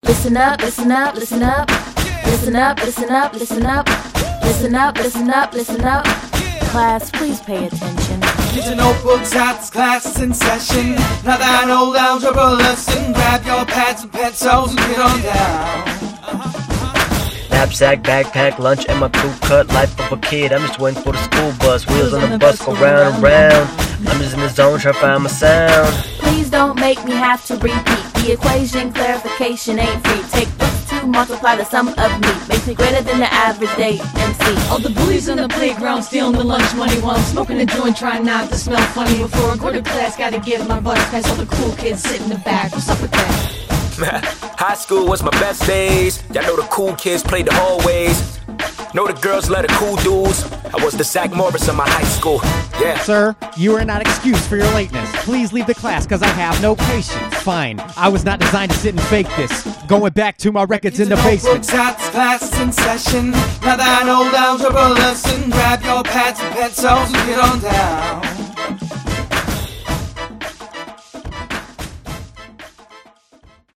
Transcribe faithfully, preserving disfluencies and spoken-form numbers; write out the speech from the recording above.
Listen up, listen up, listen up. Listen up, listen up, listen up. Listen up, listen up, listen up. Class, please pay attention. Get your notebooks out, this class is in session. Now that I know algebra lesson, grab your pads and pencils and get on down. Knapsack, backpack, lunch, and my crew cut. Life of a kid, I'm just waiting for the school bus. Wheels on the bus go round and round. I'm just in the zone trying to find my sound. Please don't make me have to repeat. The equation clarification ain't free. Take this two, multiply the sum of me. Makes me greater than the average day M C. All the bullies on the playground stealing the lunch money while I'm smoking a joint, trying not to smell funny. Before I go to class, gotta give my bus past all the cool kids sitting in the back. What's up with that? High school was my best days. Y'all know the cool kids played the hallways. Know the girls love the cool dudes. I was the Zach Morris of my high school. Yeah. Sir, you are not excused for your lateness. Please leave the class because I have no patience. Fine. I was not designed to sit and fake this. Going back to my records in the basement. Get your notebooks out, this class is in session. Now that I know algebra lesson, grab your pads and pencils and get on down.